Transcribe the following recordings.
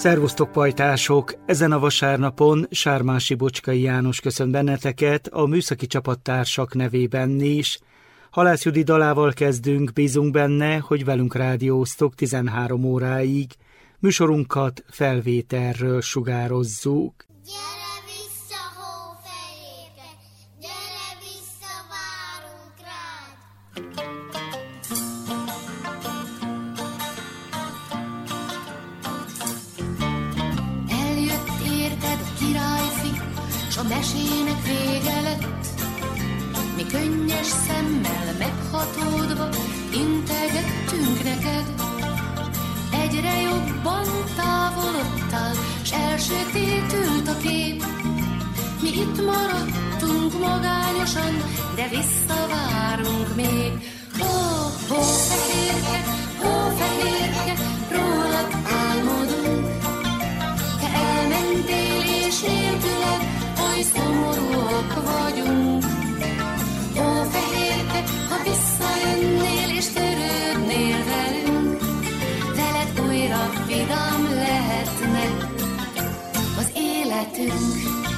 Szervusztok, pajtások! Ezen a vasárnapon Sármási Bocskai János köszönt benneteket, a műszaki csapattársak nevében is. Halász Judi dalával kezdünk, bízunk benne, hogy velünk rádióztok 13 óráig. Műsorunkat felvételről sugározzuk. Gyere vissza, hófehérke, gyere vissza, várunk rád! Eljött érted a királyfi, s a mesének vége lett. Mi könnyes szemmel meghatódva integettünk neked. Egyre jobban távolodtál, s elsötétült a kép. Mi itt maradtunk magányosan, de visszavárunk még. Hófehérke, hófehérke, rólad álmodunk. Te elmentél és nélküled oly szomorúak vagyunk. Hófehérke, ha visszajönnél és törődnél velünk, veled újra vidám lehetne az életünk.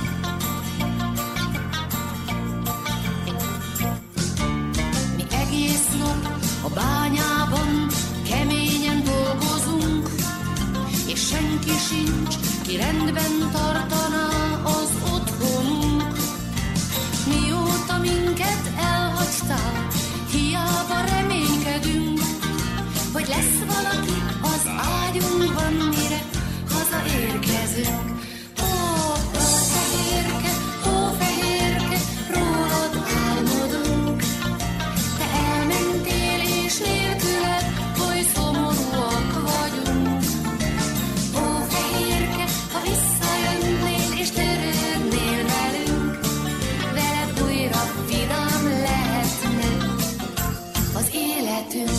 Mi egész nap a bányában keményen dolgozunk, és senki sincs, ki rendben tartaná az otthonunk. Mióta minket elhagytál, hiába reménykedünk, hogy lesz valaki az ágyunkban, mire hazaérkezünk. Hófehérke, hófehérke, rólad álmodunk. Te elmentél és nélküled oly szomorúak vagyunk. Hófehérke, ha visszajönnél és törődnél velünk, veled újra vidám lehetne az életünk.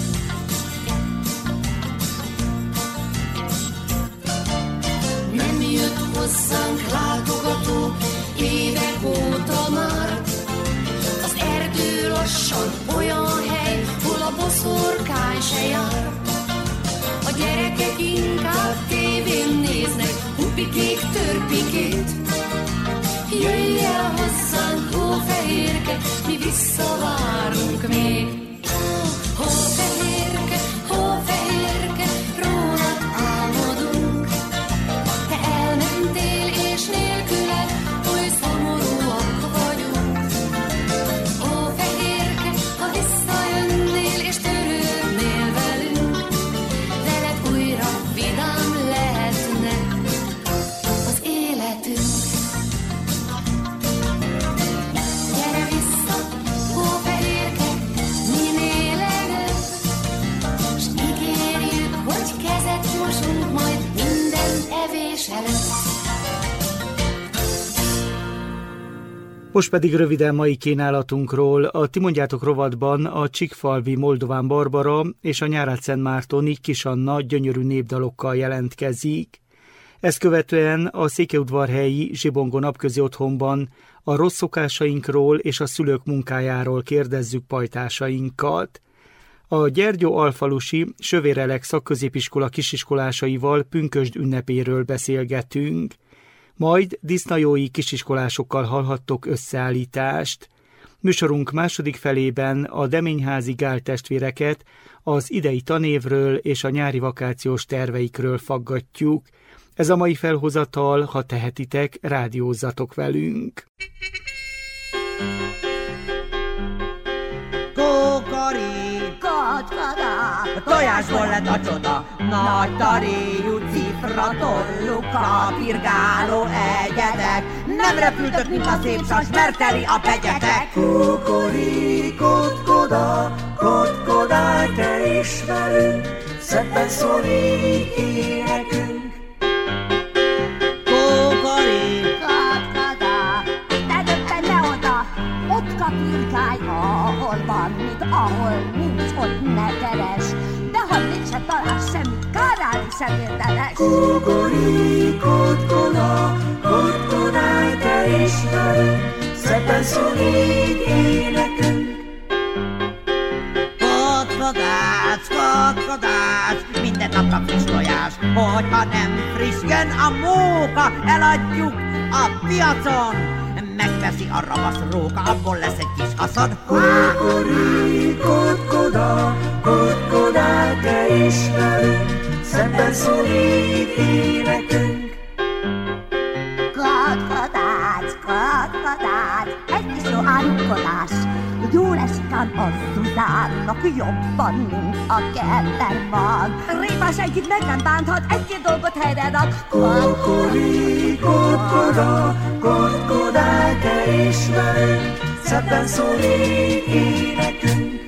Nem jött hozzánk látogató évek óta már. Az erdő lassan olyan hely, hol a boszorkány se jár. A gyerekek inkább tévén néznek hupikék törpikét. Jöjj el hozzánk, hófehérke, mi visszavárunk még. Hófehérke, hófehérke, rólad álmodunk. Te elmentél és nélküled oly szomorúak vagyunk. Hófehérke, ha visszajönnél és törődnél velünk, veled újra vidám lehetne az életünk. Gyere vissza, hófehérke, minél előbb, s ígérjük, hogy kezet mosunk majd minden evés előtt. Most pedig röviden mai kínálatunkról. A Ti mondjátok rovatban a Csíkfalvi Moldován Barbara és a Nyárádszentmártoni Kis Anna gyönyörű népdalokkal jelentkezik. Ezt követően a székelyudvarhelyi Zsibongó napközi otthonban a rossz szokásainkról és a szülők munkájáról kérdezzük pajtásainkat. A Gyergyó alfalusi Sövérelek szakközépiskola kisiskolásaival pünkösd ünnepéről beszélgetünk. Majd disznajói kisiskolásokkal hallhattok összeállítást. Műsorunk második felében a Deményházi Gál testvéreket az idei tanévről és a nyári vakációs terveikről faggatjuk. Ez a mai felhozatal, ha tehetitek, rádiózzatok velünk. Tojásból lett a csoda, nagy taréjú cifra, tolluk, kapirgáló egyedek. Nem repültök, mint a szép sas, mert teli a pegyetek. Kukori, kotkoda, kotkodáj, te is velünk, szebben szól így énekünk. Kukori, Kotkoda, te döbben ne oda, ott kapirgálj, ahol van, mint ahol nincs, ott ne keres. De ha nincs se találsz semmit, kárálni sem érdemes. Kukori, kotkoda, kotkodáj, te is velünk, szebben szól így énekünk. Kotkodács, kotkodács, minden nap a friss tojás. Hogyha nem friss, jön a móka, eladjuk a piacon. Megveszi a ravasz róka, abból lesz egy kis haszon. Kukori, kotkoda, kotkodát te ismerünk, szebben szólít énekünk. Katkadács, katkadács, egy kis jó árulkodás. Jól esik ám a Zuzánnak jobban, mint a Kenderban. Répa senkit meg nem bánthat, egy-két dolgot helyre rak. Kukori, kotkoda, kotkodát te ismerünk, szebben szólít énekünk.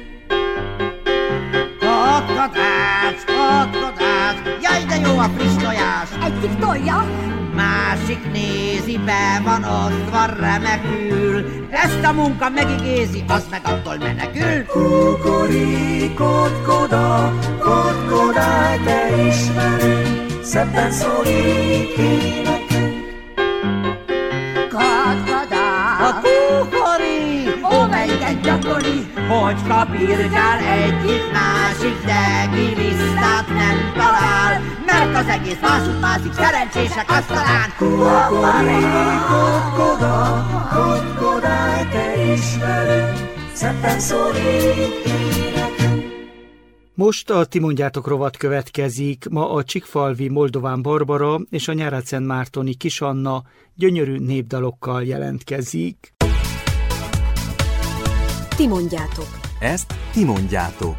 Kotkodács, kotkodács, jaj de jó a friss tojás. Egyik tolja, Másik nézi, be van osztva remekül. Ezt a munka megigézi, az meg attól menekül. Kukori, kotkoda, kotkodát te ismerünk, szebben szólít énekünk. katkadács. A kukori, ó, melyiket gyakori, hogy kapirgál egyik másik, de gilisztát nem talál, mert az egész mászik, szerencsések asztalán. Kukori, kotkoda, kotkodát te ismerünk, szebben szólít énekünk. Most a Ti mondjátok rovat következik. Ma a Csikfalvi Moldován Barbara és a Nyárádszentmártoni Kis Anna gyönyörű népdalokkal jelentkezik. Ti mondjátok. Ezt ti mondjátok.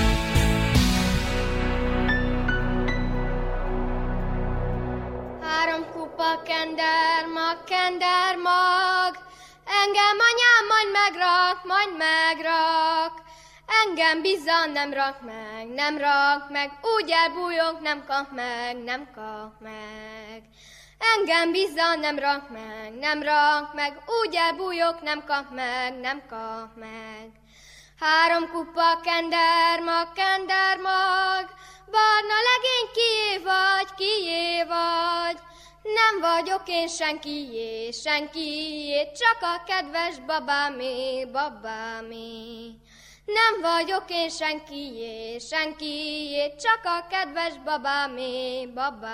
Három kupa kender mag, engem anyám majd megrak. Engem bizony nem rak meg, úgy elbújok, nem kap meg. Engem bizony nem rak meg, úgy elbújok, nem kap meg. Három kupa kender mag, barna legény kié vagy. Nem vagyok én senkié, csak a kedves babámé. Nem vagyok én senkié, csak a kedves babámé.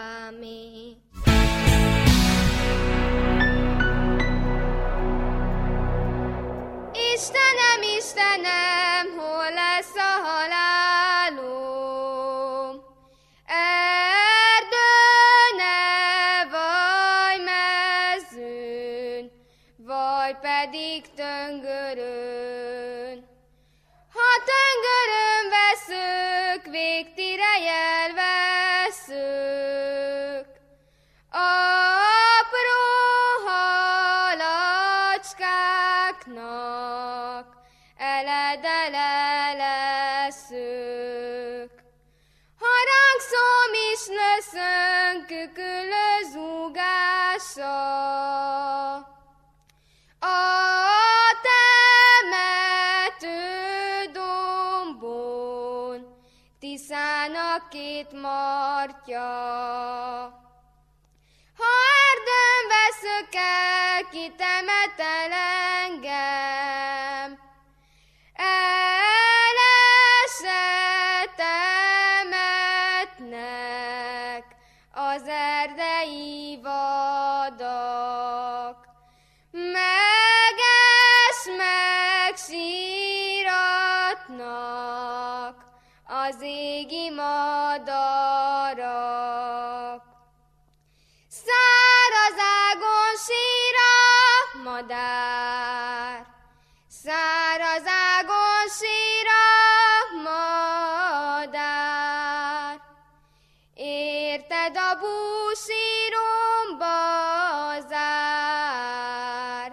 Istenem, hol lesz a halálom? Erdőne, vagy mezőn, vagy pedig töngörön. Ha töngörön veszök, végtire elveszök. Apró halacskáknak eledele leszök. Harangszom is leszön kükülő zúgással. A temető dombon Tiszának két martya. Ha erdőn veszök el, kitemet el engem, elesetemetnek az erdei vadak. Megsíratnak az égi madarak. Száraz ágon sír a madár, száraz ágon sír a madár. Érted, a búsíromba zár,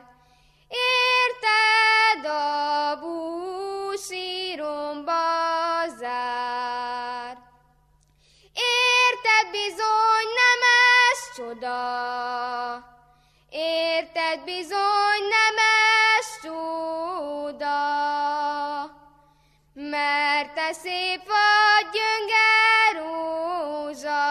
érted, a búsíromba zár. Érted, bizony nem ez csoda, érted, bizony nem ez csoda, mert te szép vagy, gyönger rózsa,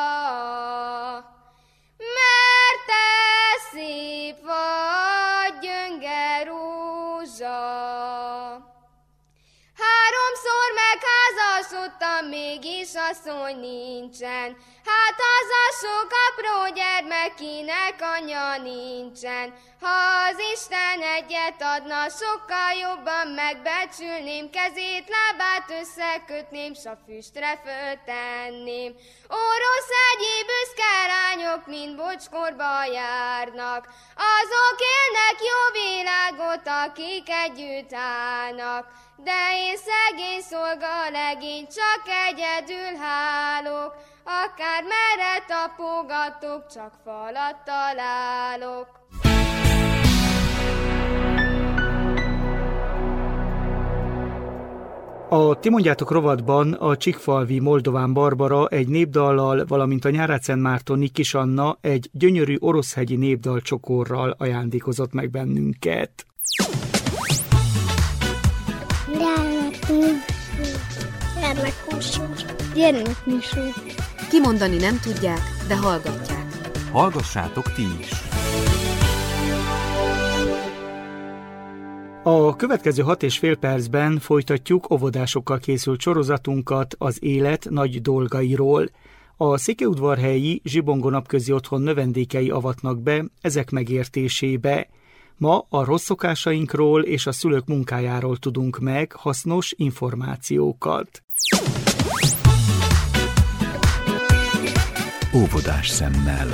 mert te szép vagy, gyönger rózsa. Háromszor megházasodtál Hazudtam, mégis asszony nincsen. Hát az a sok apró gyermek, kinek anyja nincsen. Ha az Isten egyet adna, sokkal jobban megbecsülném, kezét, lábát összekötném, s a füstre föltenném. Orosz egyi büszke lányok mind bocskorba járnak, azok élnek jó világot, akik együtt állnak. De én szegény szolgalegény, csak egyedül hálok, akár merre tapogatok, csak falat találok. A Ti mondjátok rovatban a Csikfalvi Moldován Barbara egy népdallal, valamint a Nyárád Szentmártoni Kis Anna egy gyönyörű oroszhegyi népdal csokorral ajándékozott meg bennünket. Gyermekműsor. Kimondani nem tudják, de hallgatják. Hallgassátok ti is! A következő 6,5 percben folytatjuk óvodásokkal készült sorozatunkat az élet nagy dolgairól. A székelyudvarhelyi Zsibongó Napközi Otthon növendékei avatnak be ezek megértésébe. Ma a rossz szokásainkról és a szülők munkájáról tudunk meg hasznos információkat. Óvodás szemmel.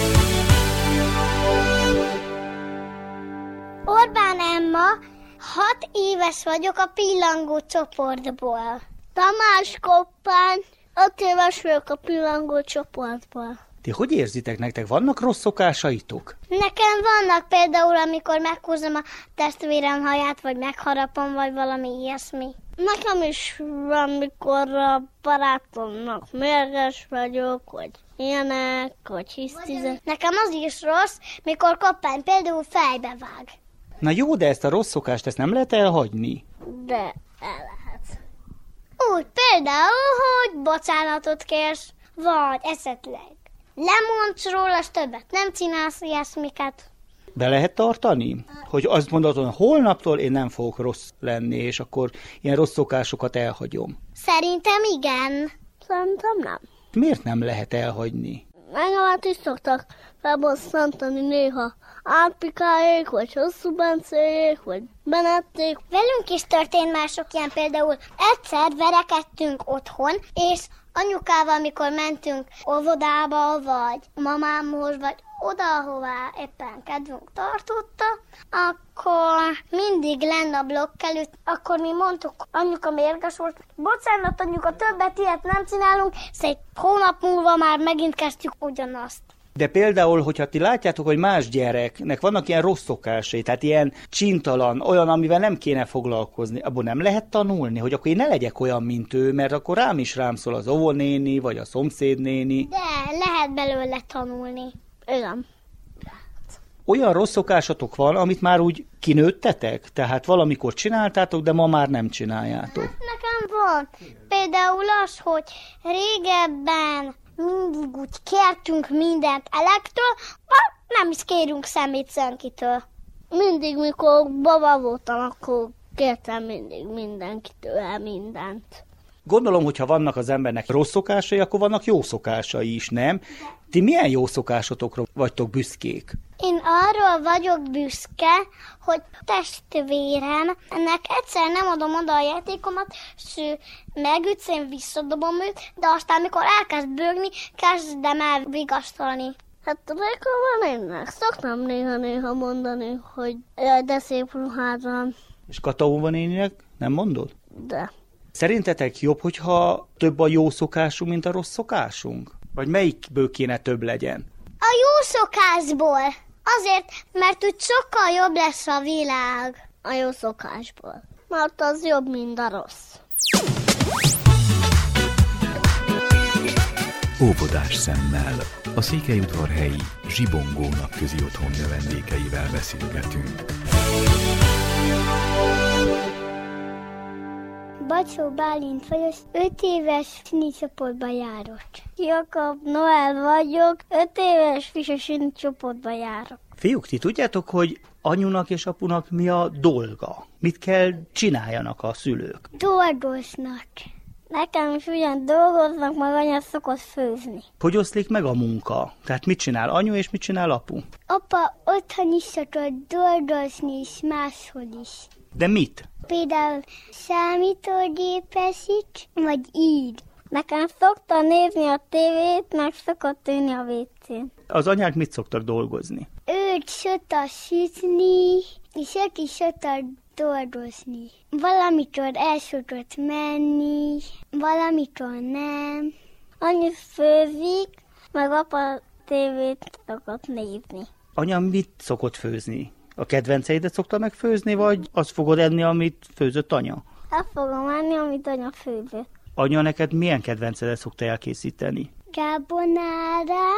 Orbán Emma, 6 éves vagyok a pillangó csoportból. Tamás Koppány, 5 éves vagyok a pillangó csoportból. Ti hogy érzitek, nektek vannak rossz szokásaitok? Nekem vannak például, amikor meghúzom a testvérem haját, vagy megharapom, vagy valami ilyesmi. Nekem is van, mikor a barátomnak mérges vagyok, vagy ilyenek, vagy hisztizek. Nekem az is rossz, mikor Koppány például fejbe vág. Na jó, de ezt a rossz szokást, ezt nem lehet elhagyni? De el lehet. Úgy például, hogy bocsánatot kérsz, vagy esetleg lemondsz róla, és többet nem csinálsz ilyesmiket. Be lehet tartani? Hogy azt mondod, hogy holnaptól én nem fogok rossz lenni, és akkor ilyen rossz szokásokat elhagyom. Szerintem igen. Szerintem nem. Miért nem lehet elhagyni? Engemet is szoktak felbosszantani néha. Átpikáljék, vagy hosszú bencéjék, vagy benették. Velünk is történt mások ilyen, például egyszer verekedtünk otthon, és anyukával, amikor mentünk óvodába, vagy mamámhoz, vagy oda, ahová éppen kedvünk tartotta, akkor mindig lenne a blokk előtt, akkor mi mondtuk, anyuka mérges volt, bocsánat anyuka, többet ilyet nem csinálunk, és egy hónap múlva már megint kezdjük ugyanazt. De például, hogyha ti látjátok, hogy más gyereknek vannak ilyen rossz szokásai, tehát ilyen csintalan, olyan, amivel nem kéne foglalkozni, abból nem lehet tanulni, hogy akkor én ne legyek olyan, mint ő, mert akkor rám szól az óvónéni, vagy a szomszédnéni. De lehet belőle tanulni. Igen. Olyan rossz szokásatok van, amit már úgy kinőttetek? Tehát valamikor csináltátok, de ma már nem csináljátok. Nekem van. Például az, hogy régebben mindig úgy kértünk mindent elektől, nem is kérünk semmit senkitől. Mindig, mikor baba voltam, akkor kértem mindig mindenkitől mindent. Gondolom, hogyha vannak az embernek rossz szokásai, akkor vannak jó szokásai is, nem? Ti milyen jó szokásotokra vagytok büszkék? Én arról vagyok büszke, hogy testvéremnek egyszer nem adom oda a játékomat, és ő megütsz, én visszadobom őt, de aztán, mikor elkezd bőgni, kezdem el vigasztalni. Hát amikor van ennek, szoktam néha mondani, hogy jaj, de szép ruhád van. És Kataóva néninek nem mondod? De. Szerintetek jobb, hogyha több a jó szokásunk, mint a rossz szokásunk? Vagy melyikből kéne több legyen? A jó szokásból. Azért, mert úgy sokkal jobb lesz a világ. A jó szokásból. Mert az jobb, mint a rossz. Óvodás szemmel. A székelyudvarhelyi Zsibongó Napközi Otthon növendékeivel beszélgetünk. Bacsó Bálint vagyok, 5 éves színi csoportban járok. Jakab Noel vagyok, 5 éves fisosíni csoportban járok. Fiúk, ti tudjátok, hogy anyunak és apunak mi a dolga? Mit kell csináljanak a szülők? Dolgoznak. Nekem is ugyan dolgoznak, meg anya szokott főzni. Hogy oszlik meg a munka? Tehát mit csinál anyu és mit csinál apu? Apa otthon is szokott dolgozni, és máshol is. De mit? Például számítógépesít, vagy ír. Nekem szokta nézni a tévét, meg szokott ülni a WC-n. Az anyák mit szoktak dolgozni? Őt szokta sütni, és ők is szoktak dolgozni. Valamitől el szokott menni, valamitől nem. Anyu főzik, meg apa tévét szokott nézni. Anya mit szokott főzni? A kedvenceidet szokta megfőzni, vagy azt fogod enni, amit főzött anya? Azt fogom enni, amit anya főzött. Anya neked milyen kedvencedet szokta elkészíteni? Carbonara,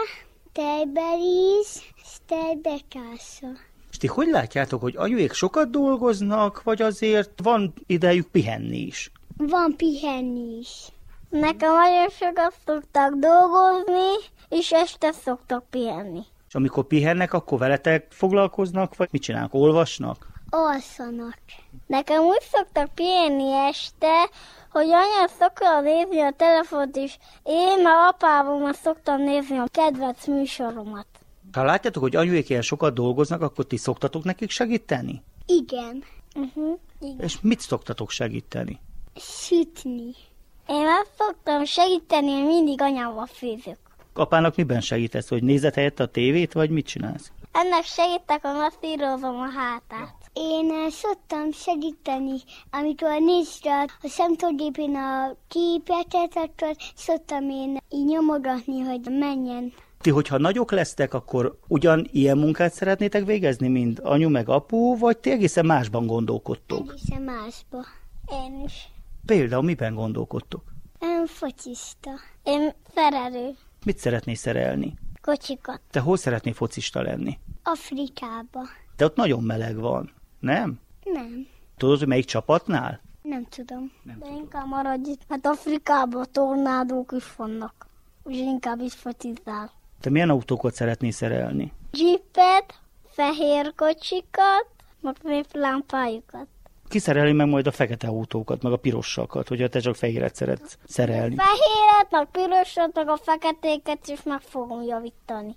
tejberíz, és tejbekásza. És ti hogy látjátok, hogy anyuék sokat dolgoznak, vagy azért van idejük pihenni is? Van pihenni is. Nekem nagyon sokat szoktak dolgozni, és este szoktak pihenni. És amikor pihennek, akkor veletek foglalkoznak, vagy mit csinálnak? Olvasnak? Alszanak. Nekem úgy szoktak pihenni este, hogy anya szokta nézni a telefont is, én meg apával szoktam nézni a kedvenc műsoromat. Ha látjátok, hogy anyuék ilyen sokat dolgoznak, akkor ti szoktatok nekik segíteni? Igen. Igen. És mit szoktatok segíteni? Sütni. Én meg szoktam segíteni, hogy mindig anyával főzök. Apának miben segítesz, hogy nézed helyett a tévét, vagy mit csinálsz? Ennek segítek, hogy masszírozom a hátát. Én szoktam segíteni, amikor nézd a számítógépén a képeket, akkor szoktam én így nyomogatni, hogy menjen. Ti, hogyha nagyok lesztek, akkor ugyan ilyen munkát szeretnétek végezni, mint anyu meg apu, vagy ti egészen másban gondolkodtok? Egészen másba. Én is. Például miben gondolkodtok? Én focista. Én szerelő. Mit szeretnél szerelni? Kocsikat. Te hol szeretnél focista lenni? Afrikába. De ott nagyon meleg van, nem? Nem. Tudod, hogy melyik csapatnál? Nem tudom. De inkább maradj itt, mert Afrikában tornádók is vannak. És inkább is focizál. Te milyen autókat szeretnél szerelni? Jeepet, fehér kocsikat, meg még lámpájukat. Ki szereli meg majd a fekete autókat, meg a pirossakat, hogyha te csak fehéret szeretsz szerelni? Fehéret, meg pirosat, meg a feketéket is meg fogom javítani.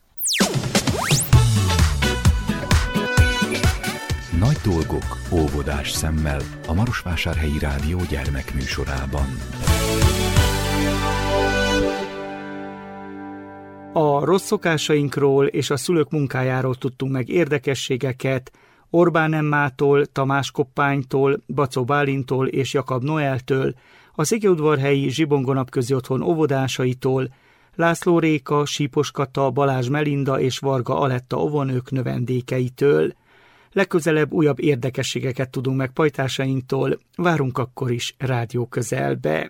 Nagy dolgok óvodás szemmel a Marosvásárhelyi Rádió gyermekműsorában. A rossz szokásainkról és a szülők munkájáról tudtunk meg érdekességeket Orbán Emmától, Tamás Koppánytól, Bacó Bálintól és Jakab Noeltől, a Székelyudvarhelyi Zsibongonapközi Otthon óvodásaitól, László Réka, Sípos Kata, Balázs Melinda és Varga Aletta óvonők növendékeitől. Legközelebb újabb érdekességeket tudunk meg pajtásainktól, várunk akkor is rádió közelbe.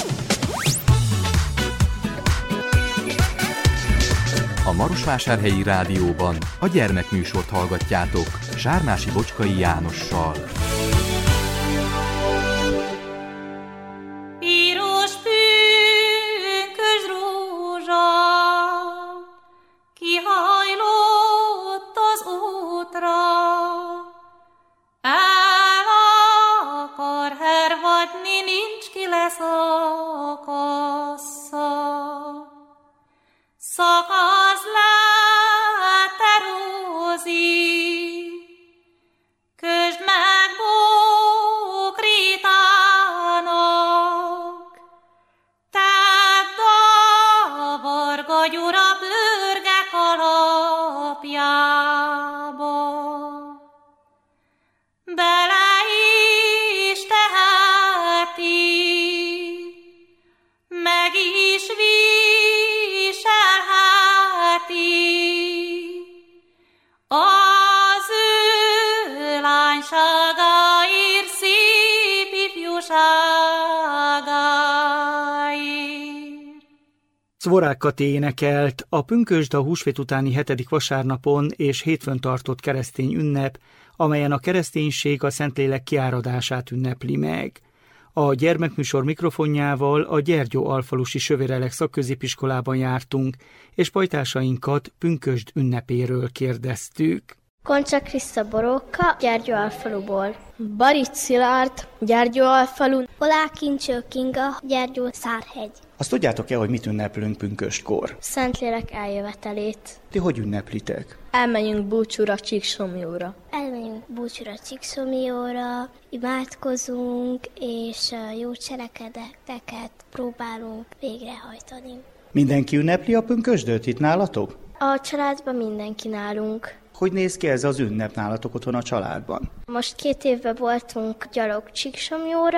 A Marosvásárhelyi Rádióban a gyermekműsort hallgatjátok Sárnási Bocskai Jánossal. Piros pünkös rózsa kihajlott az útra, el akar hervadni, nincs ki leszakassa. Szakasz le, te Rózi, közd meg Bókritának, tedd a Varga Gyura bőrgek alapjába. Bele is teheti, meg is az ő lányságáért, szép ifjúságáért. Szvorák Kati énekelt, a pünkösd a húsvét utáni 7. vasárnapon és hétfőn tartott keresztény ünnep, amelyen a kereszténység a Szentlélek kiáradását ünnepli meg. A gyermekműsor mikrofonjával a Gyergyó alfalusi Sövérelek szakközépiskolában jártunk, és pajtásainkat pünkösd ünnepéről kérdeztük. Koncsa Kriszta Boróka, Gyergyóalfaluból. Barics Szilárd, Gyergyóalfalu. Olá Kincső Kinga, Gyergyószárhegy. Azt tudjátok-e, hogy mit ünneplünk pünköstkor? Szentlélek eljövetelét. Ti hogy ünneplitek? Elmegyünk búcsúra Csíksomlyóra. Elmegyünk búcsúra Csíksomlyóra, imádkozunk, és jó cselekedeteket próbálunk végrehajtani. Mindenki ünnepli a pünkösdöt itt nálatok? A családban mindenki nálunk. Hogy néz ki ez az ünnep nálatok otthon a családban? Most 2 évben voltunk gyalog Csíksomlyóra,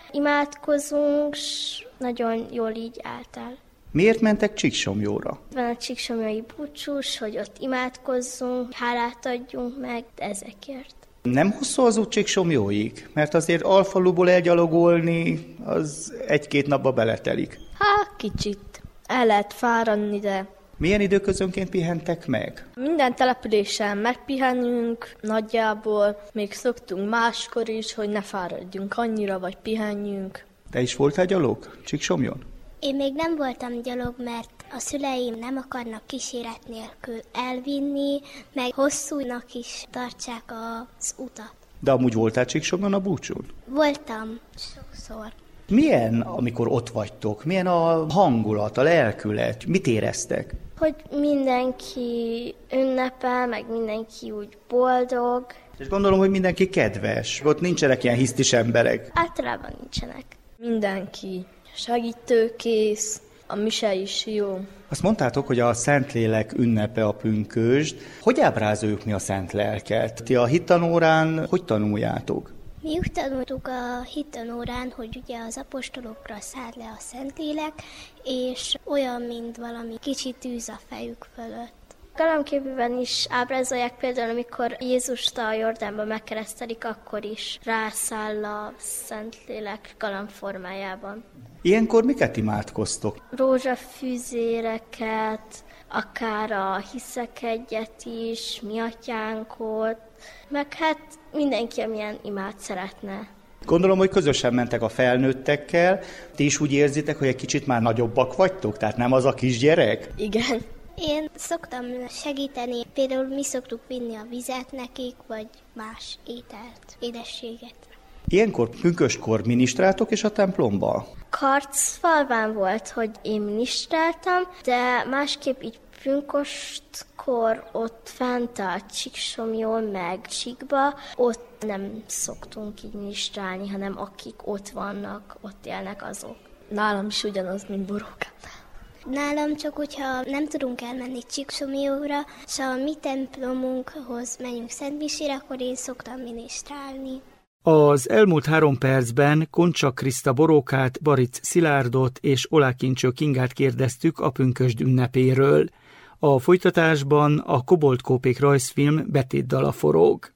imádkozunk, s nagyon jól így állt el. Miért mentek Csíksomlyóra? Van a csíksomlyói búcsús, hogy ott imádkozzunk, hálát adjunk meg ezekért. Nem hosszú az út Csíksomlyóig? Mert azért Alfaluból elgyalogolni, az 1-2 napba beletelik. Kicsit. El lehet fáradni, de... Milyen időközönként pihentek meg? Minden településen megpihenünk, nagyjából még szoktunk máskor is, hogy ne fáradjunk annyira, vagy pihenjünk. Te is voltál gyalog Csíksomlyon? Én még nem voltam gyalog, mert a szüleim nem akarnak kíséret nélkül elvinni, meg hosszúnak is tartsák az utat. De amúgy voltál Csíksomlyon a búcsún? Voltam sokszor. Milyen, amikor ott vagytok? Milyen a hangulat, a lelkület? Mit éreztek? Hogy mindenki ünnepel, meg mindenki úgy boldog. És gondolom, hogy mindenki kedves. Ott nincsenek ilyen hisztis emberek. Általában nincsenek. Mindenki segítőkész, a mise is jó. Azt mondtátok, hogy a Szentlélek ünnepe a pünkösd. Hogy ábrázoljuk mi a Szent Lelket? Ti a hittanórán hogy tanuljátok? Mi úgy tanultuk a hittanórán, hogy ugye az apostolokra száll le a Szentlélek, és olyan, mint valami kicsi tűz a fejük fölött. Galamképében is ábrázolják például, amikor Jézust a Jordánban megkeresztelik, akkor is rászáll a Szentlélek galamb formájában. Ilyenkor miket imádkoztok? Rózsafűzéreket, akár a hiszek egyet is, mi atyánkot, meg hát mindenki, amilyen imád szeretne. Gondolom, hogy közösen mentek a felnőttekkel. Ti is úgy érzitek, hogy egy kicsit már nagyobbak vagytok? Tehát nem az a kisgyerek? Igen. Én szoktam segíteni, például mi szoktuk vinni a vizet nekik, vagy más ételt, édességet. Ilyenkor pünköstkor ministráltok és a templomba? Karcfalván volt, hogy én ministráltam, de másképp így pünköstkor ott fent a Csíksomlyón, meg Csíkba, ott nem szoktunk így ministrálni, hanem akik ott vannak, ott élnek azok. Nálam is ugyanaz, mint Borókánál. Nálam csak, hogyha nem tudunk elmenni Csíksomlyóra, és a mi templomunkhoz menjünk szentmisére, akkor én szoktam ministrálni. Az elmúlt 3 percben Koncsa Kriszta Borókát, Barics Szilárdot és Olá Kincső Kingát kérdeztük a pünkösd ünnepéről. A folytatásban a Kobolt-Kópék rajzfilm betétdala forog.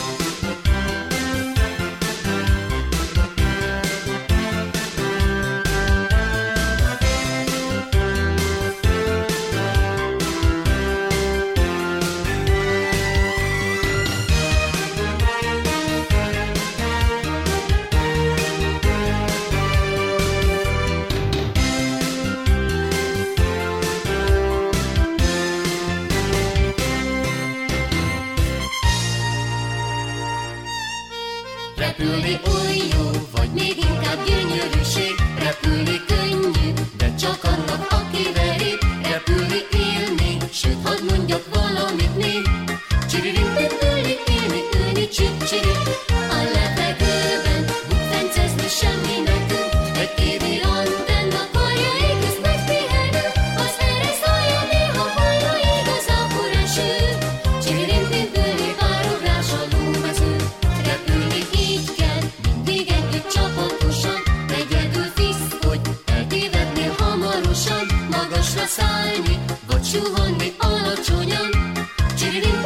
Repülni oly jó, vagy még inkább gyönyörűség. Repülni könnyű, de csak annak, aki veri. Repülni élni, sőt, hadd mondjak valamit még. Csiririntin ülni, élni, ülni, csip-csiri. A levegőben bukfencezni semmi nekünk. Egy évi antenna karjaik közt megpihenő. Az ereszalja néha hallja igazából eső. Csiririntin ülni, árugrás a lómező. Repülni így kell, mindig együtt csapatosan. Egyedül fiszkodj, eltévednél hamarosan. Magasra szállni, vagy suhanni alacsonyan. Csiririntin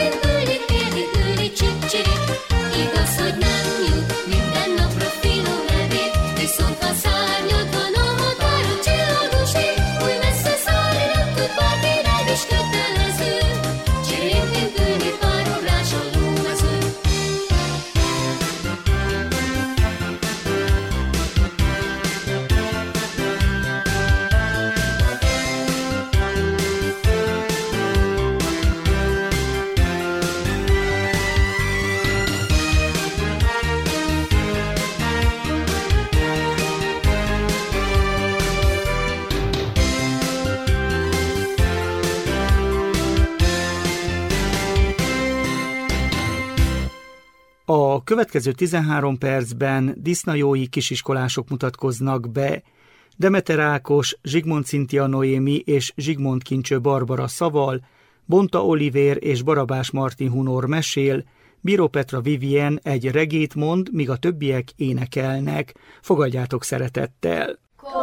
A következő 13 percben disznajói kisiskolások mutatkoznak be. Demeter Ákos, Zsigmond Cintia Noémi és Zsigmond Kincső Barbara szaval, Bonta Olivér és Barabás Martin Hunor mesél, Bíró Petra Vivien egy regét mond, míg a többiek énekelnek. Fogadjátok szeretettel!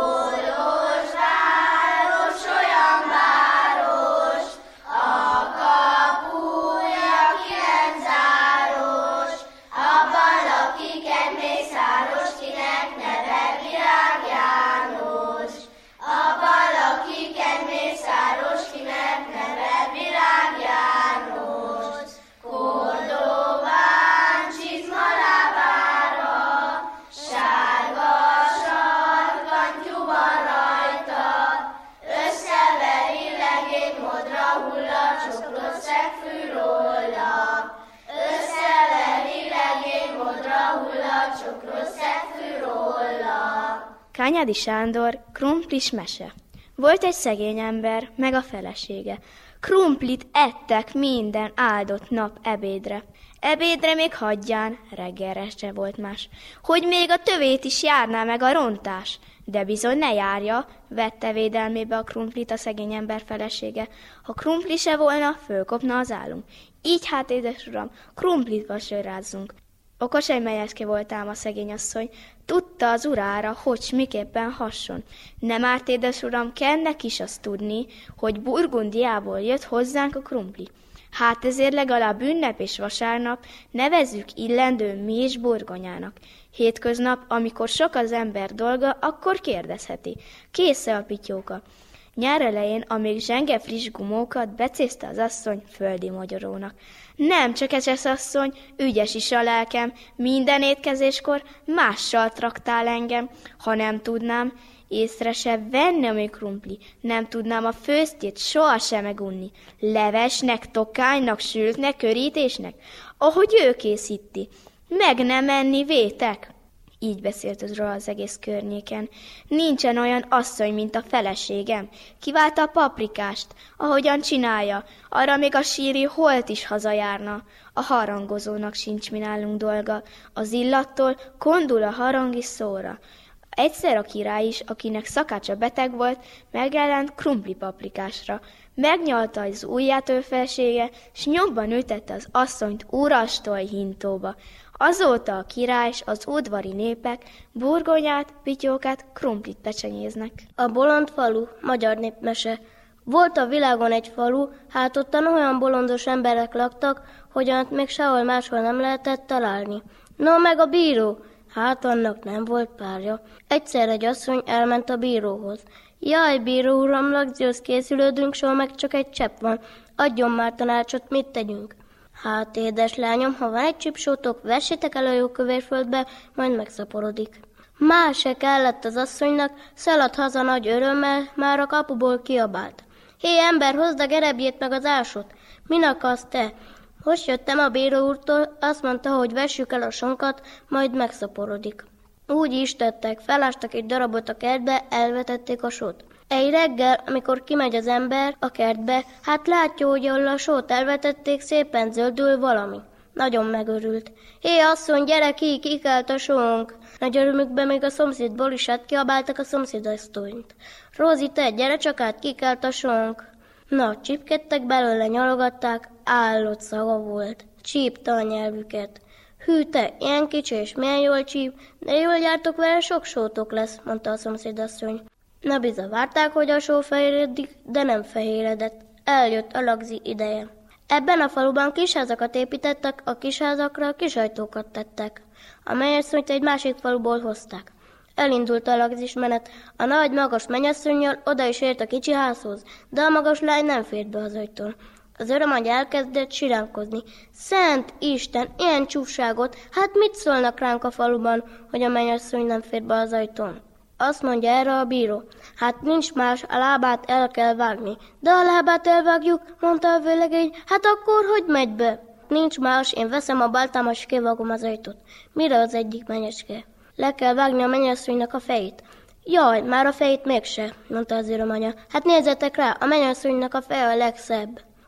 Kányádi Sándor, krumplis mese. Volt egy szegény ember, meg a felesége. Krumplit ettek minden áldott nap ebédre. Ebédre még hagyján, reggelre se volt más. Hogy még a tövét is járná meg a rontás. De bizony ne járja, vette védelmébe a krumplit a szegény ember felesége. Ha krumpli se volna, fölkopna az állunk. Így hát, édesuram, krumplit vacsorázzunk. Okos egy melyecske volt ám a szegény asszony, tudta az urára, hogy miképpen hasson. Nem árt, édesuram, kell neki is azt tudni, hogy Burgundiából jött hozzánk a krumpli. Hát ezért legalább ünnep és vasárnap nevezzük illendő mi is burgonyának. Hétköznap, amikor sok az ember dolga, akkor kérdezheti, kész-e a pityóka? Nyár elején, amíg zsenge friss gumókat becézte az asszony földi magyarónak. Nem csak ez asszony, ügyes is a lelkem, minden étkezéskor mással traktál engem. Ha nem tudnám, észre se venni a mi krumpli, nem tudnám a főztjét sohasem megunni. Levesnek, tokánynak, sültnek, körítésnek, ahogy ő készíti. Meg nem enni vétek? Így beszélt róla az egész környéken. Nincsen olyan asszony, mint a feleségem. Kiválta a paprikást, ahogyan csinálja, arra még a síri holt is hazajárna. A harangozónak sincs mi nálunk dolga, az illattól kondul a harang is szóra. Egyszer a király is, akinek szakácsa beteg volt, megjelent krumpli paprikásra. Megnyalta az ujját ő felesége, s nyomban ültette az asszonyt úrastól hintóba. Azóta a király és az udvari népek burgonyát, pityókát, krumplit pecsenyéznek. A bolond falu, magyar népmese. Volt a világon egy falu, hát ottan olyan bolondos emberek laktak, hogy olyat még sehol máshol nem lehetett találni. No, meg a bíró, hát annak nem volt párja. Egyszer egy asszony elment a bíróhoz. Jaj, bíró uram, lakzióhoz készülődünk, soha meg csak egy csepp van. Adjon már tanácsot, mit tegyünk? Hát, édes lányom, ha van egy csipsótok, vessétek el a jó kövérföldbe, majd megszaporodik. Más se kellett az asszonynak, szaladt haza nagy örömmel, már a kapuból kiabált. Hé, ember, hozd a gerebjét meg az ásot. Min akarsz te? Most jöttem a bíró úrtól, azt mondta, hogy vessük el a sonkat, majd megszaporodik. Úgy is tettek, felástak egy darabot a kertbe, elvetették a sót. Egy reggel, amikor kimegy az ember a kertbe, hát látja, hogy ahol a sót elvetették, szépen zöldül valami. Nagyon megörült. Hé, asszony, gyere ki, kikelt a sónk! Nagy örömükben még a szomszédból is kiabáltak a szomszédasszonyt. Rózi, te, gyere csak át, kikelt a sónk! Na, csipkedtek belőle, nyalogatták, állott szaga volt. Csípte a nyelvüket. Hű te, ilyen kicsi és milyen jól csíp, de jól jártok vele, sok sótok lesz, mondta a szomszédasszony. Na biza, várták, hogy a só fehéredik, de nem fehéredett. Eljött a lagzi ideje. Ebben a faluban kisházakat építettek, a kisházakra kisajtókat tettek. A mennyasszonyt egy másik faluból hozták. Elindult a lagzis menet. A nagy, magas mennyasszonnyal oda is ért a kicsi házhoz, de a magas lány nem fért be az ajtón. Az örömagy elkezdett siránkozni. Szent Isten, ilyen csúfságot, hát mit szólnak ránk a faluban, hogy a mennyasszony nem fér be az ajtón? Azt mondja erre a bíró. Hát nincs más, a lábát el kell vágni. De a lábát elvágjuk, mondta a vőlegény, hát akkor hogy megy be? Nincs más, én veszem a baltám, és kivágom az ajtót. Mire az egyik menyecske? Le kell vágni a mennyasszonynak a fejét. Jaj, már a fejét mégse, mondta az örömanya. Hát nézzetek rá, a mennyasszonynak a feje a legszebb.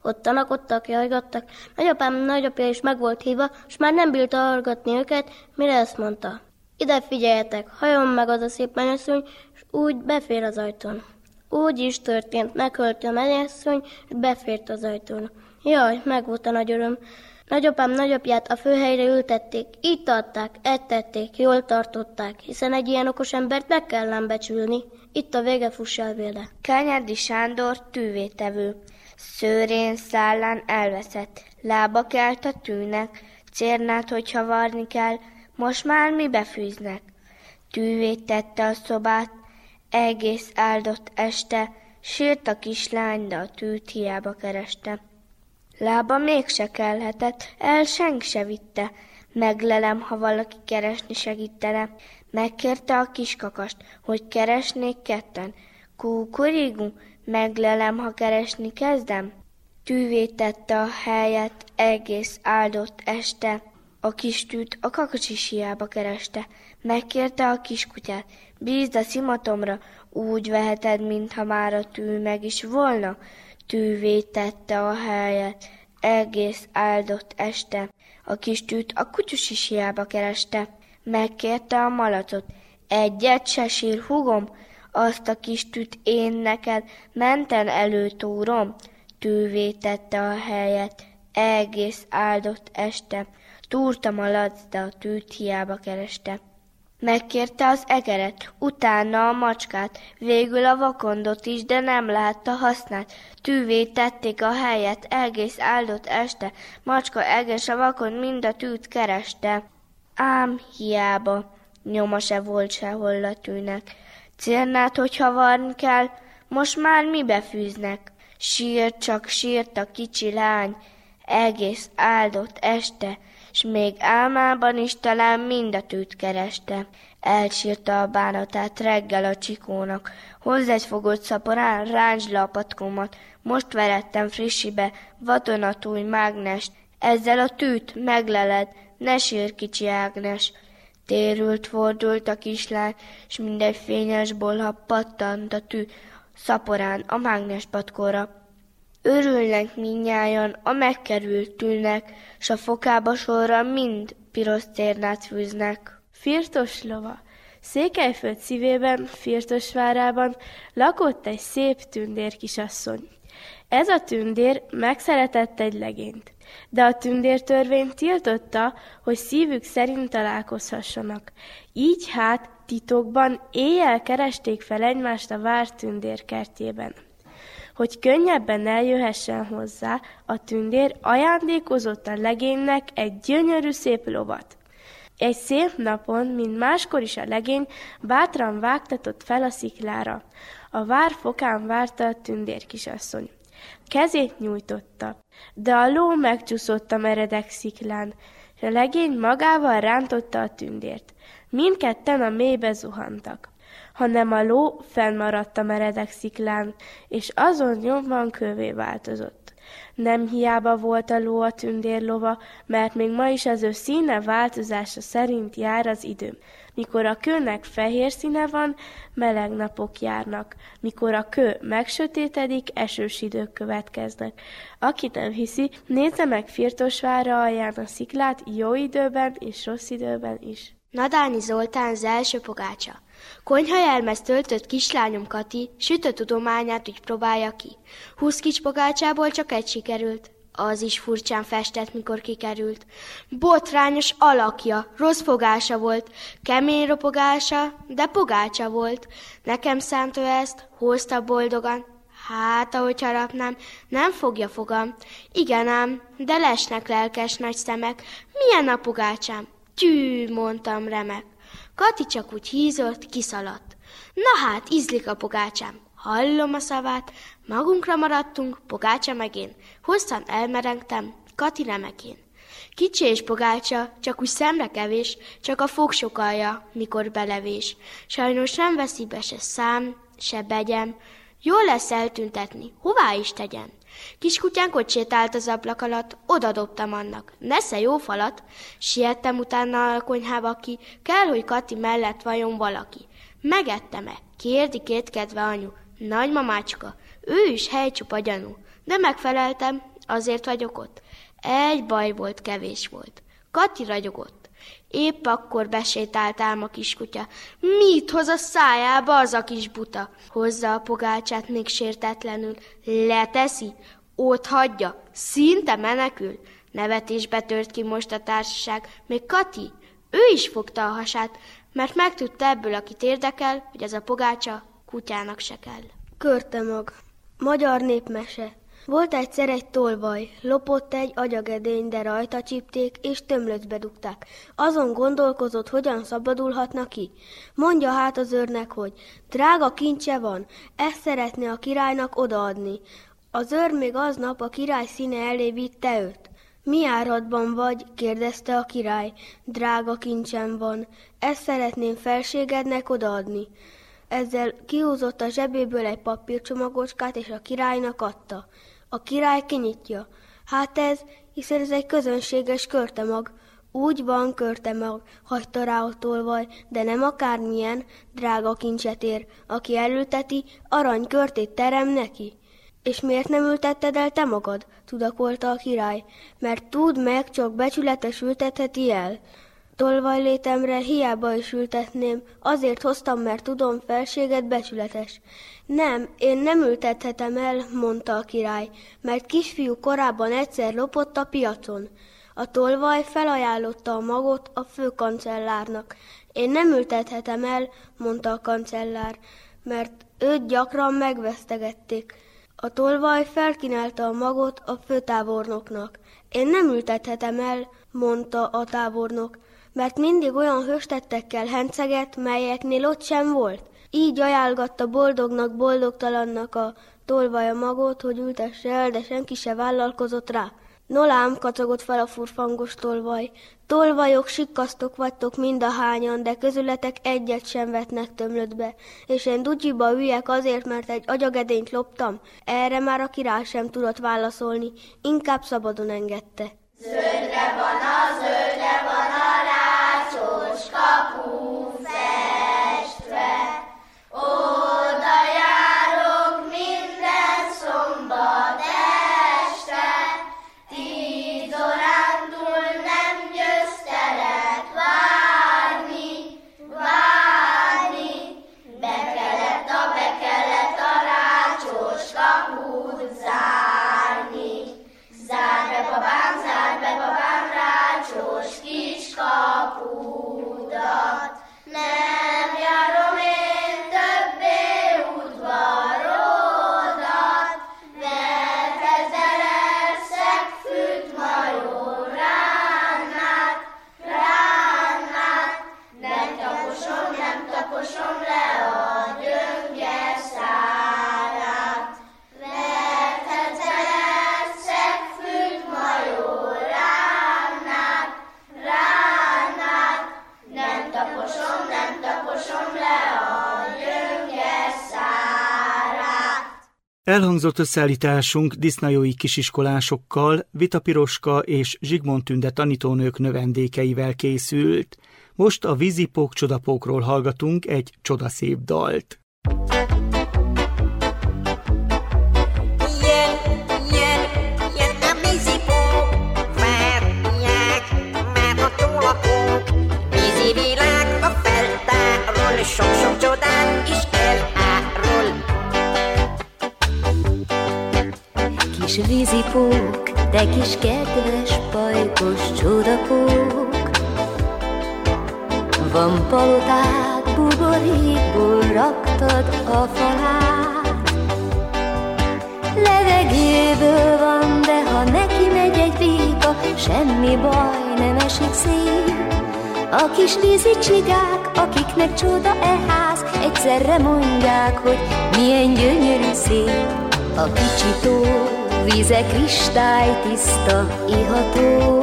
Ott tanakodtak, jajgattak. Nagyapám nagyapja is meg volt hívva, és már nem bírta hallgatni őket, mire ezt mondta. Ide figyeljetek, hajoljon meg az a szép mennyasszony, és úgy befér az ajtón. Úgy is történt, meghölt a mennyasszony, és befért az ajtón. Jaj, meg volt a nagy öröm. Nagyapám nagyapját a főhelyre ültették, így tartták, ettették, jól tartották, hiszen egy ilyen okos embert meg kell becsülni. Itt a vége, fuss el vele. Kányádi Sándor tűvétevő. Szőrén szállán elveszett, lába kelt a tűnek, cérnát, hogyha varni kell, most már mi befűznek. Tűvét tette a szobát, egész áldott este, sírt a kislány, de a tűt hiába kereste. Lába mégse kelhetett, el senk se vitte, meglelem, ha valaki keresni segítene. Megkérte a kiskakast, hogy keresnék ketten. Kúkurigú, meglelem, ha keresni kezdem. Tűvé tette a helyet, egész áldott este. A kis tűt a kakas is hiába kereste. Megkérte a kiskutyát, bízd a szimatomra, úgy veheted, mintha már a tű meg is volna. Tűvé tette a helyet, egész áldott este. A kis tűt a kutyus is hiába kereste. Megkérte a malacot, egyet se sír, húgom, azt a kis tűt én neked menten előtúrom. Tűvé tette a helyet, egész áldott este. Túrt a malac, de a tűt hiába kereste. Megkérte az egeret, utána a macskát, végül a vakondot is, de nem látta hasznát. Tűvé tették a helyet, egész áldott este, macska, eges, a vakond mind a tűt kereste. Ám hiába, nyoma se volt sehol a tűnek. Cérnát, hogyha varni kell, most már mi befűznek? Sírt, csak sírt a kicsi lány, egész áldott este, s még álmában is talán mind a tűt kereste. Elsírta a bánatát reggel a csikónak, hozz egy fogott szaporán, rántsd le a patkómat, most verettem frissibe, vadonatúj mágnest, ezzel a tűt megleled, ne sír kicsi Ágnes. Térült, fordult a kislány, s mindegy fényes bolha pattant a tű szaporán a mágnes patkóra. Örülnek mindnyájan a megkerült tűnek, s a fokába sorra mind piros cérnát fűznek. Firtos lova. Székelyföld szívében, Firtosvárában lakott egy szép tündér kisasszony. Ez a tündér megszeretett egy legényt, de a tündértörvény tiltotta, hogy szívük szerint találkozhassanak. Így hát titokban éjjel keresték fel egymást a vár tündérkertjében. Hogy könnyebben eljöhessen hozzá, a tündér ajándékozott a legénynek egy gyönyörű szép lovat. Egy szép napon, mint máskor is a legény, bátran vágtatott fel a sziklára. A vár fokán várta a tündérkisasszony. Kezét nyújtotta, de a ló megcsúszott a meredek sziklán, és a legény magával rántotta a tündért. Mindketten a mélybe zuhantak, hanem a ló fennmaradt a meredek sziklán, és azon nyomban kővé változott. Nem hiába volt a ló a tündérlova, mert még ma is az ő színe változása szerint jár az idő. Mikor a kőnek fehér színe van, meleg napok járnak. Mikor a kő megsötétedik, esős idők következnek. Aki nem hiszi, nézze meg Firtosvárra alján a sziklát jó időben és rossz időben is. Nadányi Zoltán az első pogácsa. Konyhajelmez töltött kislányom Kati, sütő tudományát úgy próbálja ki. 20 kis pogácsából csak egy sikerült. Az is furcsán festett, mikor kikerült. Botrányos alakja, rossz fogása volt, kemény ropogása, de pogácsa volt. Nekem szánt ő ezt, hozta boldogan. Hát, ahogy harapnám, nem fogja fogam. Igen ám, de lesnek lelkes nagy szemek. Milyen a pogácsám? Tű, mondtam remek. Kati csak úgy hízott, kiszaladt. Na hát, ízlik a pogácsám. Hallom a szavát, magunkra maradtunk, pogácsa meg én. Hosszan elmerengtem, Kati remekén. Kicsi és pogácsa, csak úgy szemre kevés, csak a fog sokalja, mikor belevés. Sajnos nem veszi be se szám, se begyem, jól lesz eltüntetni, hová is tegyem. Kiskutyánk ott sétált az ablak alatt, oda dobtam annak, nesze jó falat, siettem utána a konyhába ki, kell, hogy Kati mellett vajon valaki. Megettem-e? Kérdi kétkedve anyu, nagymamácska, ő is helycsupa gyanú. De megfeleltem, azért vagyok ott. Egy baj volt, kevés volt. Kati ragyogott. Épp akkor besétált ám a kiskutya. Mit hoz a szájába az a kis buta? Hozza a pogácsát még sértetlenül. Leteszi, ott hagyja, szinte menekül. Nevetésbe tört ki most a társaság. Még Kati, ő is fogta a hasát, mert megtudta ebből, akit érdekel, hogy ez a pogácsa kutyának se kell. Körtemag. Magyar népmese. Volt egyszer egy tolvaj, lopott egy agyagedény, de rajta csípték és tömlöcbe dugták. Azon gondolkozott, hogyan szabadulhatna ki. Mondja hát az őrnek, hogy drága kincse van, ezt szeretné a királynak odaadni. Az őr még aznap a király színe elé vitte őt. Mi áradban vagy? Kérdezte a király. Drága kincsem van, ezt szeretném felségednek odaadni. Ezzel kihúzott a zsebéből egy papírcsomagocskát, és a királynak adta. A király kinyitja. Hát ez, hiszen ez egy közönséges körtemag. Úgy van, körtemag, hagyta rá a tolvaj, de nem akármilyen, drága kincset ér. Aki elülteti, aranykörtét terem neki. És miért nem ültetted el te magad? Tudakolta a király. Mert tudd meg, csak becsületes ültetheti el. Tolvajlétemre hiába is ültetném, azért hoztam, mert tudom, felséged becsületes. Nem, én nem ültethetem el, mondta a király, mert kisfiú korábban egyszer lopott a piacon. A tolvaj felajánlotta a magot a főkancellárnak. Én nem ültethetem el, mondta a kancellár, mert őt gyakran megvesztegették. A tolvaj felkínálta a magot a főtábornoknak. Én nem ültethetem el, mondta a tábornok, mert mindig olyan hőstettekkel henceget, melyeknél ott sem volt. Így ajánlgatta boldognak, boldogtalannak a tolvaj a magot, hogy ültesse el, de senki se vállalkozott rá. Nolám, kacagott fel a furfangos tolvaj. Tolvajok, sikkasztok vagytok mindahányan, de közületek egyet sem vetnek tömlötbe, és én dugyiba üljek azért, mert egy agyagedényt loptam. Erre már a király sem tudott válaszolni, inkább szabadon engedte. Zöldre van a rácsos kapu festve, oda járok minden szombat este, 10 órán túl nem győztelek várni, be kellett a rácsos kaput zárni. Zárd be, babám, rácsos kis kapudat, nem járom én többé udvarodat, mert ezzel elszegfűt major ránát, nem taposom le a gyöngyes szárát, mert ezzel elszegfűt major ránát, nem taposom le a gyöngyes szárát. Elhangzott összeállításunk disznajói kisiskolásokkal, Vita Piroska és Zsigmond Tünde tanítónők növendékeivel készült. Most a vízipók csodapókról hallgatunk egy csodaszép dalt. Jön a vízipók, várják már a tólapók. Vízi világ a feltárol, sok-sok csodát is elárul. Kis vízipók, te kis kedves, pajkos csodapók. Van palotád, buborékból raktad a falát. Levegőből van, de ha neki megy egy béka, semmi baj, nem esik szét. A kis vízi csigák, akiknek csoda e ház, egyszerre mondják, hogy milyen gyönyörű szép. A kicsi tó víze kristálytiszta, iható.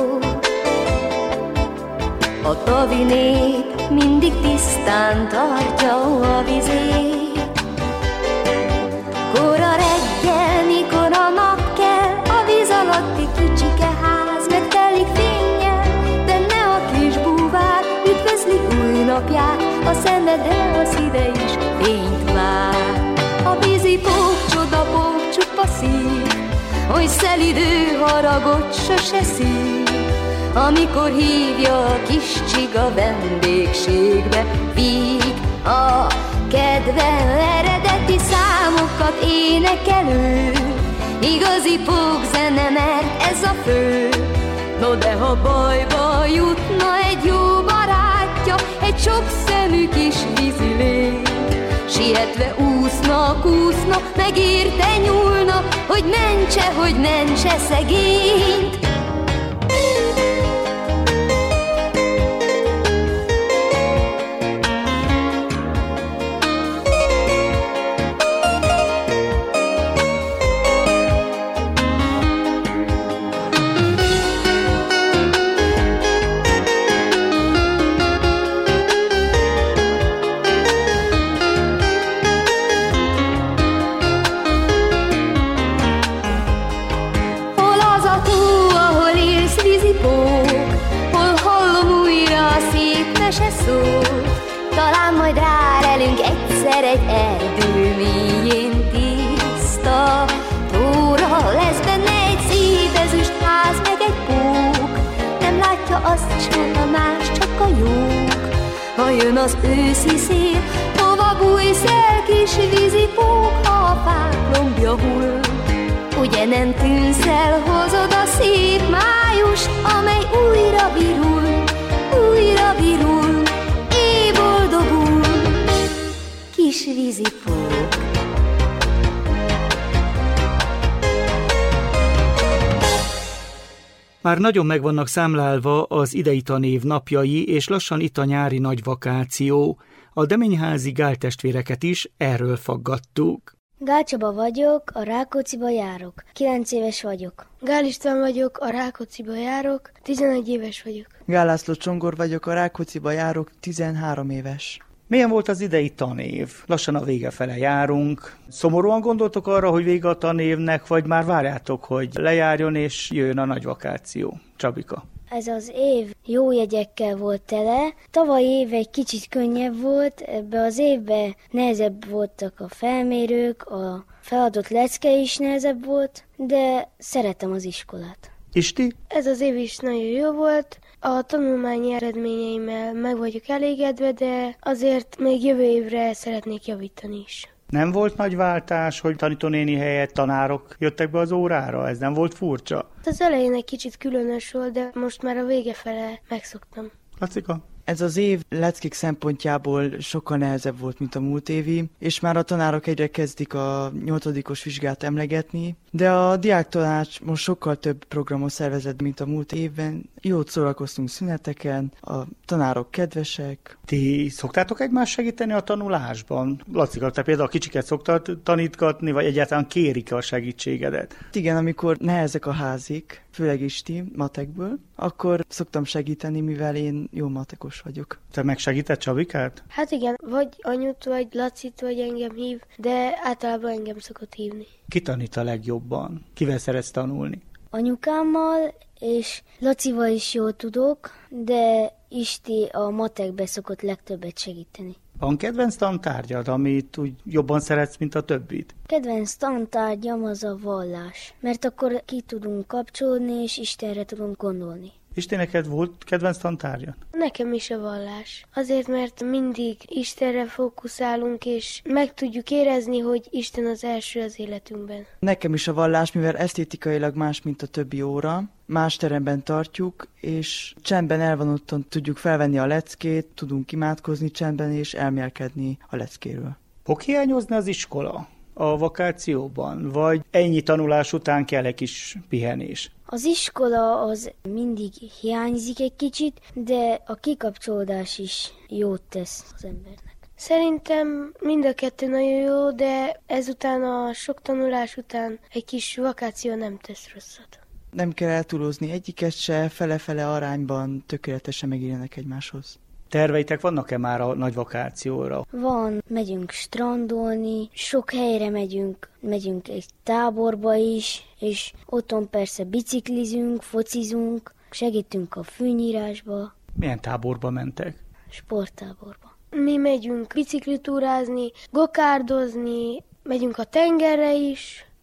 A tavi nép mindig tisztán tartja a vizét. Kora reggel, mikor a nap kell, a víz alatti kicsike ház megtelik fénnyel. Benne a kis búvár üdvözli új napját, a szeme, de a szíve is fényt vár. A vízipók, csodapók, csupa szív, oly szelidő haragot sose szív, amikor hívja a kis csiga vendégségbe. Víg a kedve, eredeti számokat énekelő, igazi pókzene, mert ez a fő. No de ha bajba jutna egy jó barátja, egy sok szemű kis vízilény, sietve úszna, megérte nyúlna, hogy mentse szegényt. Talán majd rálelünk egyszer egy erdő mélyén tiszta tóra, lesz benne egy szép ezüst ház, meg egy pók, nem látja azt soha más, csak a jók. Ha jön az őszi szél, hova bújsz el, kis vízi pók, ha a fák lombja hull? Ugye nem tűnsz el, hozod a szép májust, amely újra virul, boldogul, kis vízipók. Már nagyon meg vannak számlálva az idei tanév napjai, és lassan itt a nyári nagy vakáció. A Deményházi Gál testvéreket is erről faggattuk. Gál Csaba vagyok, a Rákócziba járok. 9 éves vagyok. Gál István vagyok, a Rákócziba járok. 11 éves vagyok. Gál László Csongor vagyok, a Rákócziba járok. 13 éves. Milyen volt az idei tanév? Lassan a vége fele járunk. Szomorúan gondoltok arra, hogy vége a tanévnek, vagy már várjátok, hogy lejárjon és jöjjön a nagy vakáció? Csabika. Ez az év jó jegyekkel volt tele. Tavaly év egy kicsit könnyebb volt, ebbe az évben nehezebb voltak a felmérők, a feladott lecke is nehezebb volt, de szeretem az iskolát. Isti? Ez az év is nagyon jó volt. A tanulmányi eredményeimmel meg vagyok elégedve, de azért még jövő évre szeretnék javítani is. Nem volt nagy váltás, hogy tanítónéni helyett tanárok jöttek be az órára? Ez nem volt furcsa? Az elején egy kicsit különös volt, de most már a vége fele megszoktam. Lacika? Ez az év leckék szempontjából sokkal nehezebb volt, mint a múlt évi, és már a tanárok egyre kezdik a 8-os vizsgát emlegetni, de a diáktanács most sokkal több programot szervezett, mint a múlt évben. Jót szórakoztunk szüneteken, a tanárok kedvesek. Ti szoktátok egymást segíteni a tanulásban? Lacika, te például a kicsiket szoktad tanítgatni, vagy egyáltalán kérik a segítségedet? Igen, amikor nehezek a házik, főleg Isti, matekből, akkor szoktam segíteni, mivel én jó matekos vagyok. Te megsegített Csabikát? Hát igen, vagy anyut, vagy Lacit, vagy engem hív, de általában engem szokott hívni. Ki tanít a legjobban? Kivel szeretsz tanulni? Anyukámmal, és Lacival is jól tudok, de Isti a matekbe szokott legtöbbet segíteni. Van kedvenc tantárgyad, amit úgy jobban szeretsz, mint a többit? Kedvenc tantárgyam az a vallás, mert akkor ki tudunk kapcsolódni, és Istenre tudunk gondolni. Isti, neked volt kedvenc tantárgyad? Nekem is a vallás. Azért, mert mindig Istenre fókuszálunk, és meg tudjuk érezni, hogy Isten az első az életünkben. Nekem is a vallás, mivel esztétikailag más, mint a többi óra. Más teremben tartjuk, és csendben elvonottan tudjuk felvenni a leckét, tudunk imádkozni csendben és elmélkedni a leckéről. Fog hiányozni az iskola a vakációban, vagy ennyi tanulás után kell egy kis pihenés? Az iskola az mindig hiányzik egy kicsit, de a kikapcsolódás is jót tesz az embernek. Szerintem mind a kettő nagyon jó, de ezután a sok tanulás után egy kis vakáció nem tesz rosszat. Nem kell eltúlozni egyiket se, fele-fele arányban tökéletesen megírjanak egymáshoz. Terveitek vannak-e már a nagy vakációra? Van, megyünk strandolni, sok helyre megyünk egy táborba is, és otthon persze biciklizünk, focizunk, segítünk a fűnyírásba. Milyen táborba mentek? Sporttáborba. Mi megyünk biciklitúrázni, gokárdozni, megyünk a tengerre is,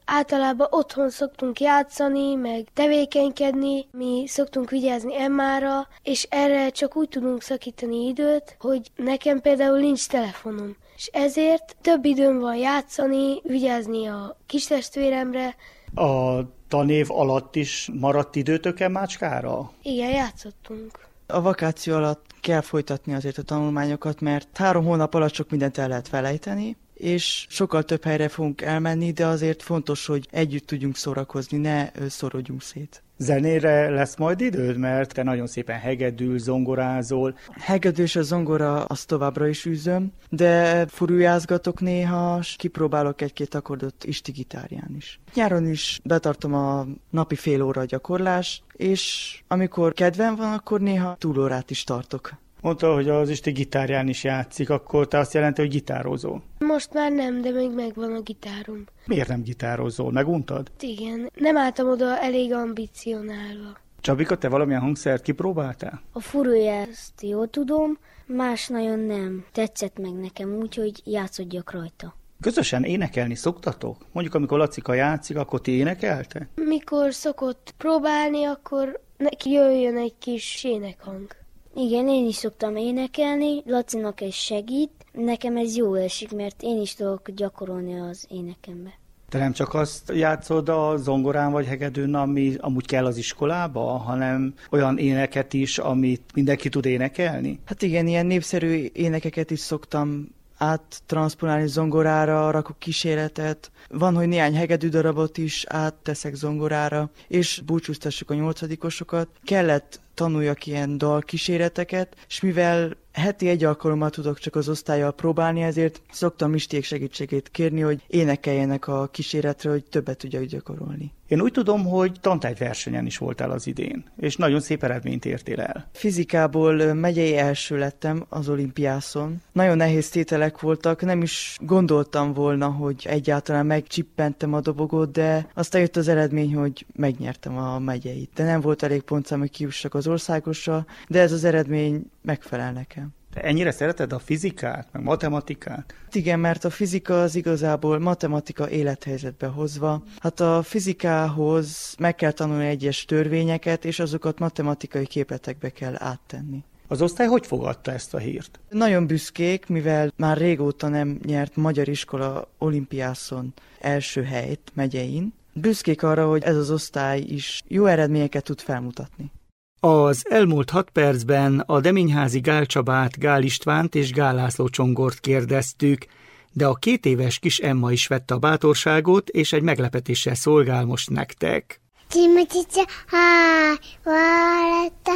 Általában otthon szoktunk játszani, meg tevékenykedni, mi szoktunk vigyázni Emmára, és erre csak úgy tudunk szakítani időt, hogy nekem például nincs telefonom. És ezért több időm van játszani, vigyázni a kistestvéremre. A tanév alatt is maradt időtök Emmácskára? Igen, játszottunk. A vakáció alatt kell folytatni azért a tanulmányokat, mert 3 hónap alatt sok mindent el lehet felejteni, és sokkal több helyre fogunk elmenni, de azért fontos, hogy együtt tudjunk szórakozni, ne szorodjunk szét. Zenére lesz majd időd, mert te nagyon szépen hegedül, zongorázol. Hegedű és a zongora azt továbbra is űzöm, de furujázgatok néha, és kipróbálok 1-2 akkordot istigitárján is. Nyáron is betartom a napi fél óra gyakorlást, és amikor kedvem van, akkor néha túlórát is tartok. Mondta, hogy az isti gitárján is játszik, akkor te azt jelenti, hogy gitározol. Most már nem, de még megvan a gitárom. Miért nem gitározol? Meguntad? Igen, nem álltam oda elég ambicionálva. Csabika, te valamilyen hangszert kipróbáltál? A furujást jól tudom, más nagyon nem. Tetszett meg nekem úgy, hogy játszodjak rajta. Közösen énekelni szoktatok? Mondjuk, amikor Lacika játszik, akkor ti énekelte? Mikor szokott próbálni, akkor neki jöjjön egy kis énekhang. Igen, én is szoktam énekelni, Lacinak ez segít. Nekem ez jól esik, mert én is tudok gyakorolni az énekembe. Te nem csak azt játszod a zongorán vagy hegedűn, ami amúgy kell az iskolába, hanem olyan éneket is, amit mindenki tud énekelni? Hát igen, ilyen népszerű énekeket is szoktam áttranszponálni zongorára, rakok kísérletet. Van, hogy néhány hegedű darabot is átteszek zongorára, és búcsúztassuk a 8-osokat. Kellett tanuljak ilyen dalkíséreteket, és mivel heti 1 alkalommal tudok csak az osztállyal próbálni, ezért szoktam Mistiék segítségét kérni, hogy énekeljenek a kíséretre, hogy többet tudjak gyakorolni. Én úgy tudom, hogy tantárgyversenyen is voltál az idén, és nagyon szép eredményt értél el. Fizikából megyei első lettem az olimpiászon. Nagyon nehéz tételek voltak, nem is gondoltam volna, hogy egyáltalán megcsippentem a dobogót, de aztán jött az eredmény, hogy megnyertem a megyeit. De nem volt elég pontszám, hogy kijussak az országosra, de ez az eredmény megfelel nekem. Te ennyire szereted a fizikát, meg matematikát? Igen, mert a fizika az igazából matematika élethelyzetbe hozva. Hát a fizikához meg kell tanulni egyes törvényeket, és azokat matematikai képletekbe kell áttenni. Az osztály hogy fogadta ezt a hírt? Nagyon büszkék, mivel már régóta nem nyert magyar iskola olimpiászon első helyt megyein. Büszkék arra, hogy ez az osztály is jó eredményeket tud felmutatni. Az elmúlt 6 percben a Deményházi Gál Csabát, Gál Istvánt és Gál László Csongort kérdeztük, de a 2 éves kis Emma is vette a bátorságot, és egy meglepetéssel szolgál most nektek. Csimatyica, háj, váletta,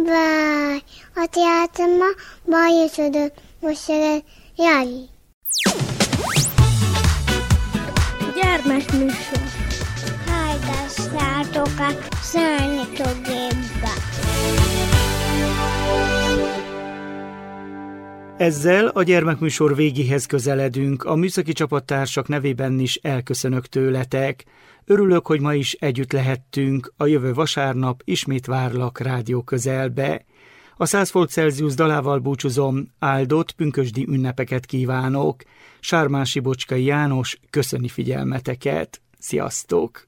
báj, a teátrama, bajosodott, most szeret, jaj. Gyermekműsor. Hallgassátok a Szörnyetőgépbe. Ezzel a gyermekműsor végéhez közeledünk, a műszaki csapattársak nevében is elköszönök tőletek. Örülök, hogy ma is együtt lehettünk, a jövő vasárnap ismét várlak rádió közelbe. A 100 fok Celsius dalával búcsúzom, áldott pünkösdi ünnepeket kívánok. Sármási Bocskai János köszöni figyelmeteket. Sziasztok!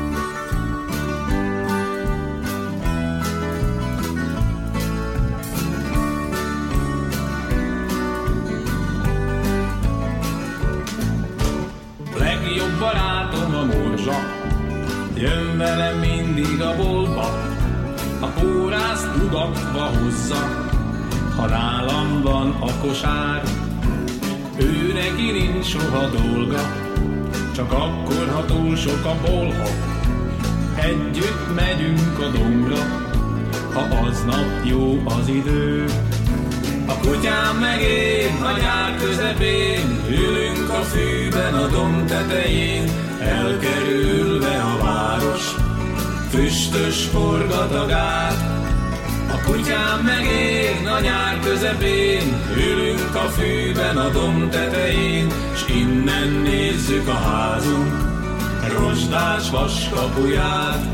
Legjobb barátom a morzsa, jön velem mindig a boltba, a pórázt ugatva hozza, ha nálam van a kosár. Ő neki nincs soha dolga, csak akkor, ha túl sok a bolha. Együtt megyünk a dombra, ha aznap jó az idő. A kutyám meg én, a nyár közepén, ülünk a fűben a domb tetején, elkerülve a város, füstös forgatagát. A kutyám meg én, a nyár közepén, ülünk a fűben a domb tetején, s innen nézzük a házunk rozsdás vaskapuját.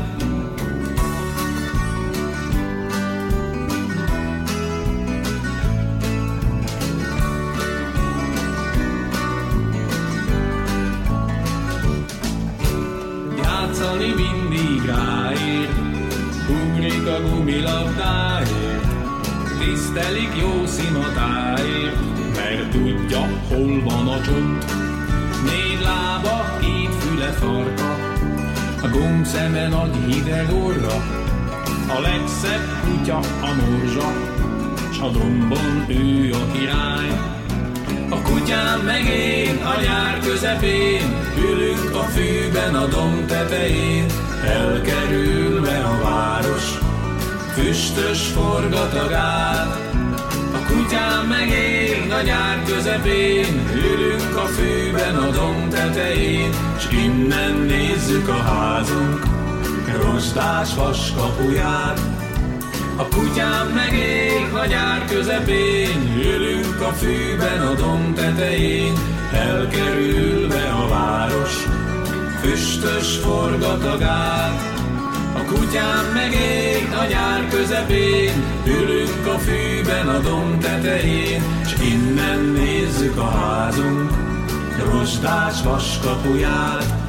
tisztelik jó szimatáért, mert tudja, hol van a csont. 4 lába, 2 füle farka, a gombszeme nagy hideg orra, a legszebb kutya a morzsa, s a dombon ő a király. A kutyám meg én a nyár közepén, ülünk a fűben a domb tetején, elkerülve a város, füstös forgat a gát. A kutyám meg én a nyár közepén, ülünk a fűben a domb tetején, s innen nézzük a házunk rozsdás vaskapuját. A kutyám meg ég a nyár közepén, ülünk a fűben a domb tetején, elkerülve a város, füstös forgat a gát. A kutyám meg ég a nyár közepén, ülünk a fűben a domb tetején, s innen nézzük a házunk rozsdás vaskapuját.